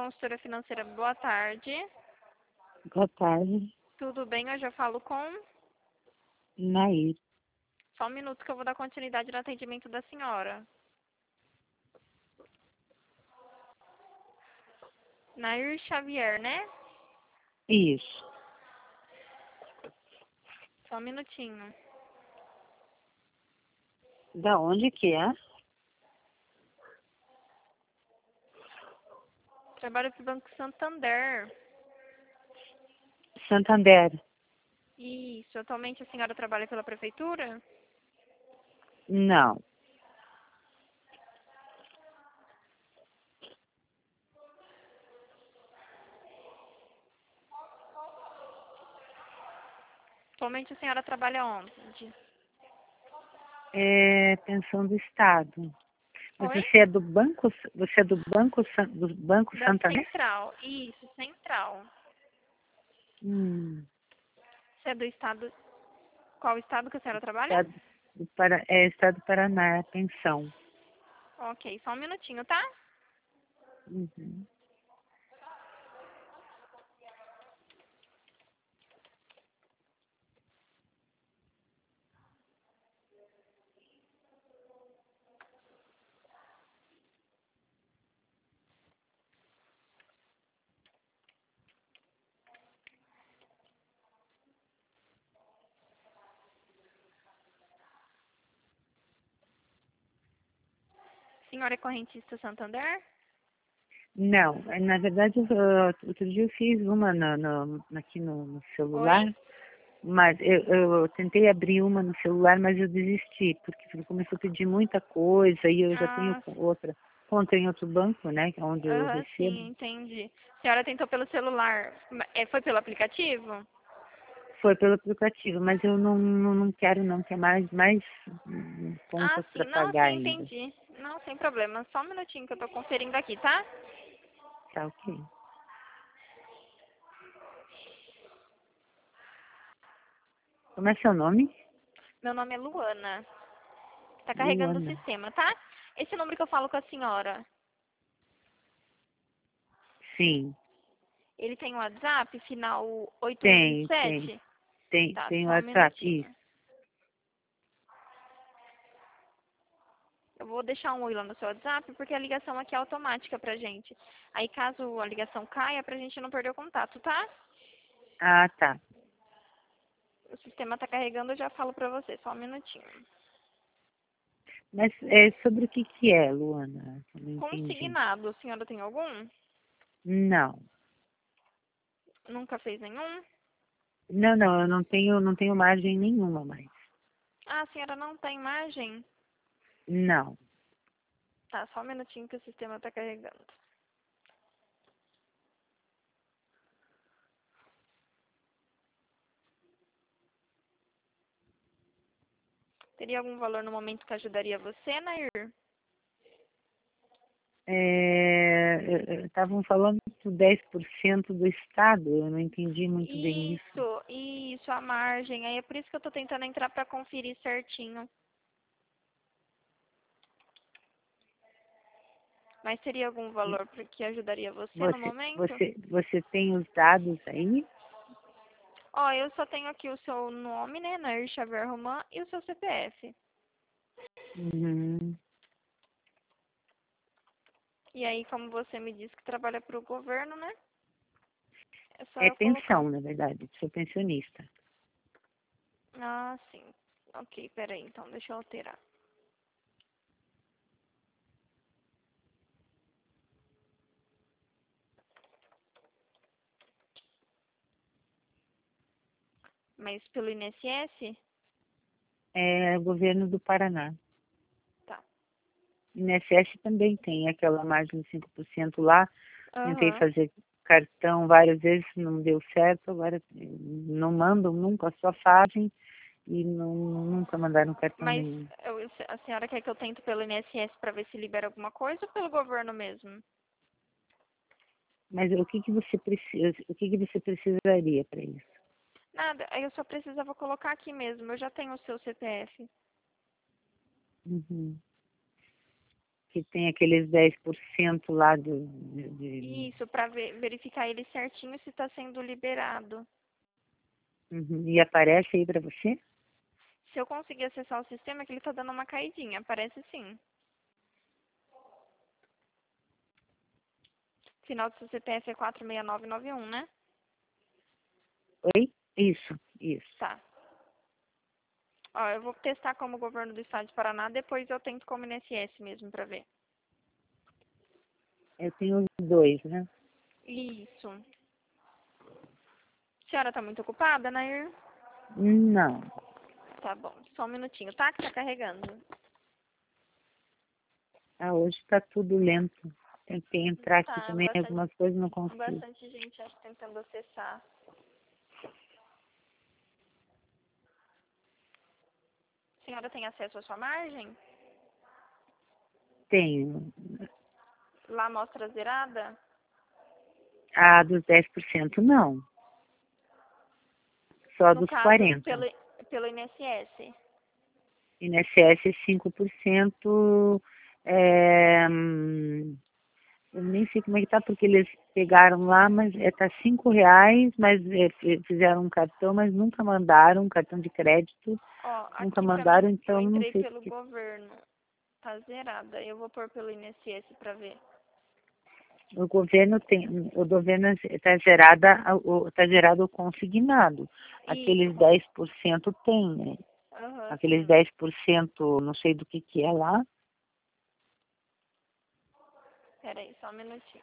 consultora financeira, boa tarde. Boa tarde, Tudo bem? Eu já falo com... Nair. Só um minuto que eu vou dar continuidade no atendimento da senhora. Nair Xavier, né? Isso. Só um minutinho. Da onde que é? Trabalho para o Banco Santander. Santander. Isso. Atualmente a senhora trabalha pela prefeitura? Não. Atualmente a senhora trabalha onde? É pensão do Estado. Mas Oi? você é do banco? Você é do banco Da Santander? Central. Isso, Central. Hum. Você é do estado... Qual estado que a senhora trabalha? Estado do Paraná, pensão. Ok, só um minutinho, tá? Uhum. Senhora é correntista Santander? Não, na verdade, outro dia eu fiz uma aqui no Oi? celular, mas eu tentei abrir uma no celular, mas eu desisti, porque começou a pedir muita coisa e eu já tenho Ah, outra conta em outro banco, né, que é onde eu recebo. sim, entendi. A senhora tentou pelo celular. Foi pelo aplicativo? Foi pelo aplicativo, mas eu não quero não, quer mais Ah, contas sim. para Não, pagar sim, ainda. entendi. Não, sem problema. Só um minutinho que eu tô conferindo aqui, tá? Tá ok. Como é seu nome? Meu nome é Luana. Tá carregando o Luana. sistema, tá? Esse número que eu falo com a senhora, Sim, ele tem um WhatsApp, final tem, tem, 8127? Tá, tem o só um WhatsApp, isso. minutinho. Eu vou deixar um oi lá no seu WhatsApp, porque a ligação aqui é automática pra gente. Aí, caso a ligação caia, pra gente não perder o contato, tá? Ah, tá. O sistema tá carregando, eu já falo pra você. Só um minutinho. Mas é sobre o que é, Luana? Eu não entendi. Consignado, a senhora tem algum? Não. Nunca fez nenhum? Não, eu não tenho margem nenhuma mais. Ah, a senhora não tem imagem? Não. Tá, só um minutinho que o sistema tá carregando. Teria algum valor no momento que ajudaria você, Nair? Estavam falando do 10% do Estado, eu não entendi muito bem isso. Isso, a margem. Aí é por isso que eu tô tentando entrar pra conferir certinho. Mas teria algum valor que ajudaria você no Você, momento? você, você tem os dados aí? Ó, eu só tenho aqui o seu nome, né, Nair Xavier Roman, e o seu CPF. Uhum. E aí, como você me disse que trabalha pro governo, né? É só É eu colocar. pensão, na verdade, sou pensionista. Ah, sim. Ok, peraí, então deixa eu alterar. Mas pelo INSS? É governo do Paraná. Tá. INSS também tem aquela margem de 5% lá. Tentei Aham. fazer cartão várias vezes, não deu certo. Agora não mandam nunca, só fazem e nunca mandaram cartão Mas nenhum. a senhora quer que eu tente pelo INSS pra ver se libera alguma coisa ou pelo governo mesmo? Mas o que que você precisaria para isso? Nada, aí eu só precisava colocar aqui mesmo. Eu já tenho o seu CPF. Uhum. que tem aqueles 10% lá Isso, para verificar ele certinho se está sendo liberado. Uhum. E aparece aí para você? Se eu conseguir acessar o sistema, que ele está dando uma caidinha, aparece sim. Final do seu CPF é 46991, né? Oi? Isso. Tá. Ó, eu vou testar como governo do estado de Paraná, depois eu tento como INSS mesmo para ver. Eu tenho os dois, né? Isso. A senhora tá muito ocupada, Nair? Não. Tá bom, só um minutinho, tá? Que tá carregando. Ah, hoje está tudo lento. Tentei entrar aqui Tá, também, algumas coisas não consigo. bastante gente acho tentando acessar. A senhora tem acesso à sua margem? Tenho. Lá mostra zerada? A dos 10% não. Só No dos caso, 40%. pelo INSS. INSS 5%. Eu nem sei como é que tá, porque eles pegaram lá, mas tá R$ 5, mas fizeram um cartão, mas nunca mandaram, um cartão de crédito. Ó, Nunca aqui pra mim, mandaram, eu então não entrei sei pelo porque. governo. Tá zerada. Eu vou pôr pelo INSS pra ver. O governo está tá gerado o consignado. Aqueles Isso. 10% tem, né? Aham, Aqueles sim. 10%, não sei do que é lá. Pera aí, só um minutinho.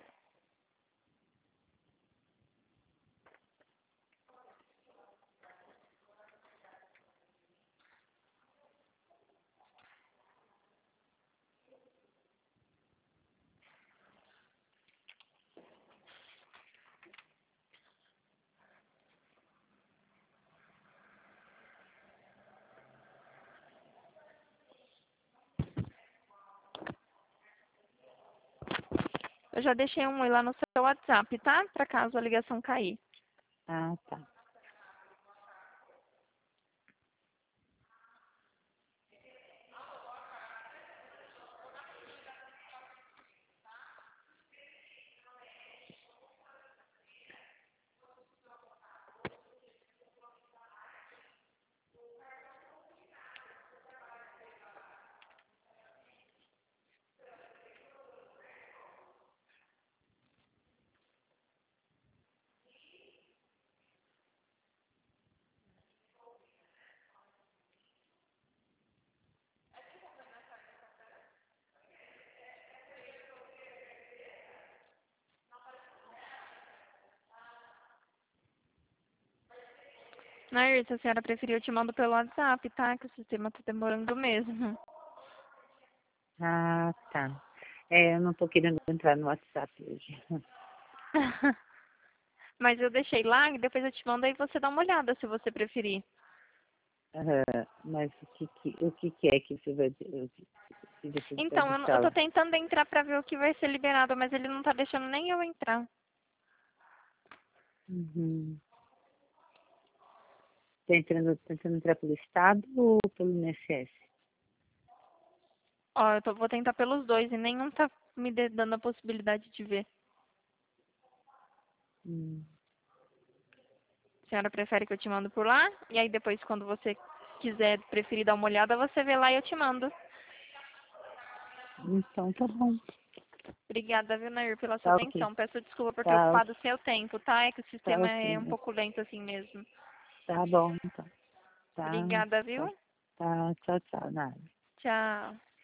Eu já deixei um oi lá no seu WhatsApp, tá? Pra caso a ligação cair. Ah, tá. Nair, se a senhora preferir, eu te mando pelo WhatsApp, tá? Que o sistema tá demorando mesmo. Ah, tá. Eu não estou querendo entrar no WhatsApp hoje. Mas eu deixei lá e depois eu te mando aí você dá uma olhada se você preferir. Mas o que é que você vai dizer? Se você vai Então, eu deixar tô lá? tentando entrar pra ver o que vai ser liberado, mas ele não tá deixando nem eu entrar. Uhum. Tentando entrar pelo Estado ou pelo INSS? Ó, vou tentar pelos dois e nenhum tá me dando a possibilidade de ver. Hum. A senhora prefere que eu te mando por lá? E aí depois, quando você quiser, preferir dar uma olhada, você vê lá e eu te mando. Então, tá bom. Obrigada, viu, Nair, pela sua Tá ok. atenção. Peço desculpa por ter Tá, ocupado o seu tempo, tá? É que o tá sistema é um ok. pouco lento assim mesmo. Tá bom, então. Tá, Obrigada, tá, viu? tá. Tchau, tchau. Nada. Tchau.